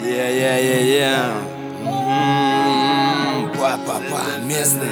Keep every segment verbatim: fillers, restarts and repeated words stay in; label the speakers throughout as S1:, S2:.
S1: Я-я-я-я. Па-па-па, местный.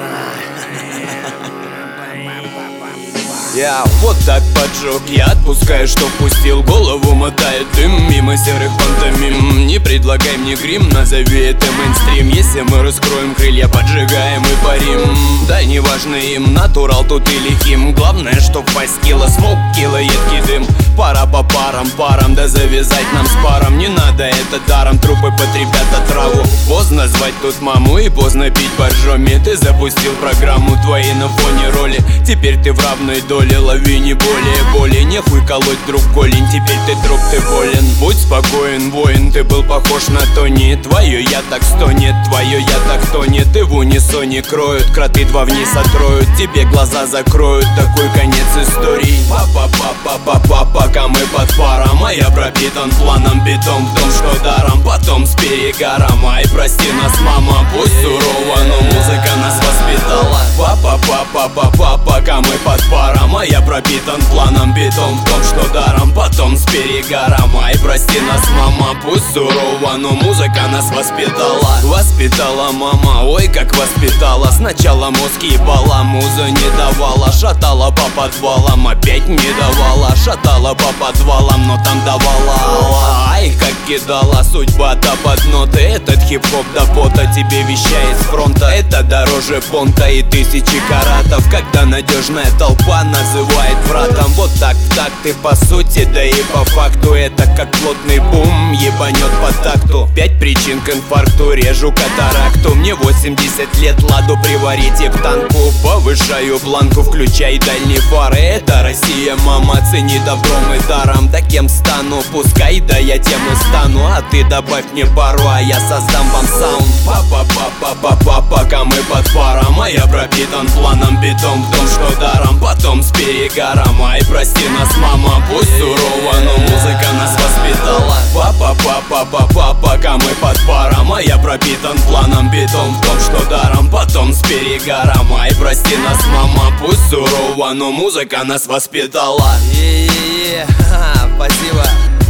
S1: Я вот так поджег, я отпускаю, что пустил. Голову мотает дым мимо серых пантомим. Не предлагай мне грим, назови это мейнстрим. Если мы раскроем крылья, поджигаем и парим. Да неважно им, натурал тут или хим. Главное, чтоб фастила, смог кило, едкий дым. Пора по парам, парам, да завязать нам с паром. Не надо это даром, трупы потребят отраву. Поздно звать тут маму и поздно пить боржоми. Ты запустил программу, твои на фоне роли. Теперь ты в равной доле, лови не более боли. Нехуй колоть друг голень, теперь ты труп, ты болен. Будь спокоен, воин, ты был похож на Тони. Твое я так стонет, твое я так тонет. И в унисоне кроют, кроты два вниз отроют. Тебе глаза закроют, такой конец истории. Па-па-па-па-па-па, пока мы под паром. А я пропитан планом, битом в том, что даром. Потом с перегаром, ай, прости нас, мама. Пусть сурово, но музыка нас воспитала. Па-па-па-па-па-па, пока мы под паром. А я пропитан планом, битом в том, что даром. Потом с перегаром, ай, прости нас, мама. Пусть сурово, но музыка нас воспитала. Воспитала мама, ой, как воспитала. Сначала мозг ебала, муза не давала. Шатала по подвалам, опять не давала. Шатала по подвалам, но там давала. Ай, как кидала судьба-то под ноты. Этот хип-хоп до пота тебе вещает с фронта. Это дороже понта и тысячи каратов. Когда надежная толпа называет братом. Вот так в такт ты по сути, да и по факту. Это как плотный бум, ебанет по такту. Пять причин к инфаркту, режу катаракту. Мне восемьдесят лет, ладу приварите к танку. Повышаю планку, включай дальние фары. Это Россия, мама, цени добром и даром. Да кем стану, пускай, да я тем и стану. А ты добавь мне пару, а я создам вам саунд. Па-па-па-па-па-па, пока мы под паром. А я пропитан планом, битом в том, что даром. Потом с перегаром, ай, прости нас, мама. Пусть сурово, но музыка нас воспитала. Па-па-па-па-па-па, пока мы под паром. А я пропитан планом, битом в том, что даром. Потом с перегаром, ай, прости нас, мама. Пусть сурово, но музыка нас воспитала.
S2: Е-е-е, спасибо.